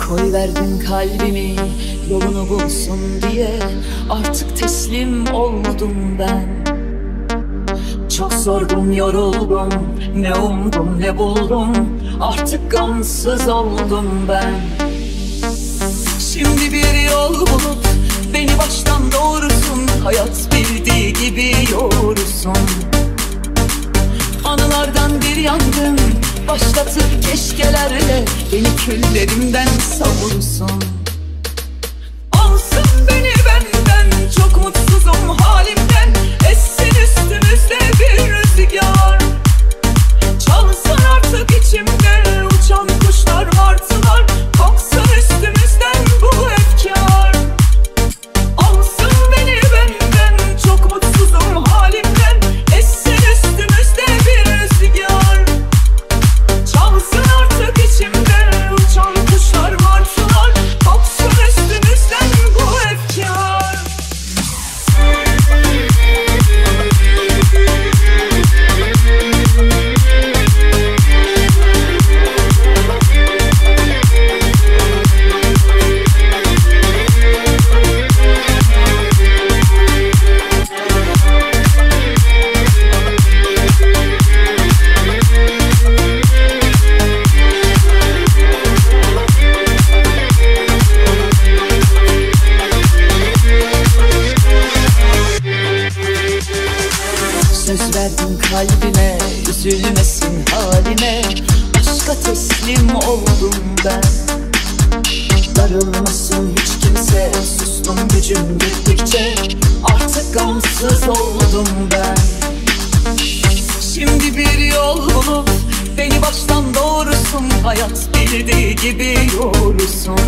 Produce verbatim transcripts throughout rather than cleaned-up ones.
Koyverdim kalbimi yolunu bulsun diye, artık teslim oldum ben. Çok sordum, yoruldum, ne umdum ne buldum, artık gamsız oldum ben. Şimdi bir yol bulup beni baştan doğursun, hayat bildiği gibi yoğursun. Anılardan bir yangın başlatır keşkelerle, beni küllerimden savursun. Alsın beni benden, çok mutsuzum halimden, essin üstümüzde bir rüzgar. Çalsın artık içimde uçan kuşlar, martılar, koksun üstümüzden bu efkar. Alsın beni benden, çok mutsuzum halimden, essin üstümüzde bir rüzgar. Çalsın artık içimde uçan kuşlar, martılar, koksun üstümüzden bu efkar. Söz verdim kalbime, üzülmesin halime, aşka teslim oldum ben. Darılmasın hiç kimse, sustum gücüm gittikçe, artık gamsız oldum ben. Şimdi bir yol bulup beni baştan doğursun, hayat bildiği gibi yoğursun.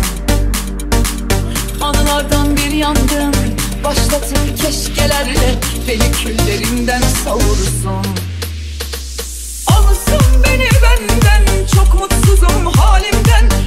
Anılardan bir yangın başlatır keşkelerle, beni küllerimden savursun. Alsın beni benden, çok mutsuzum halimden,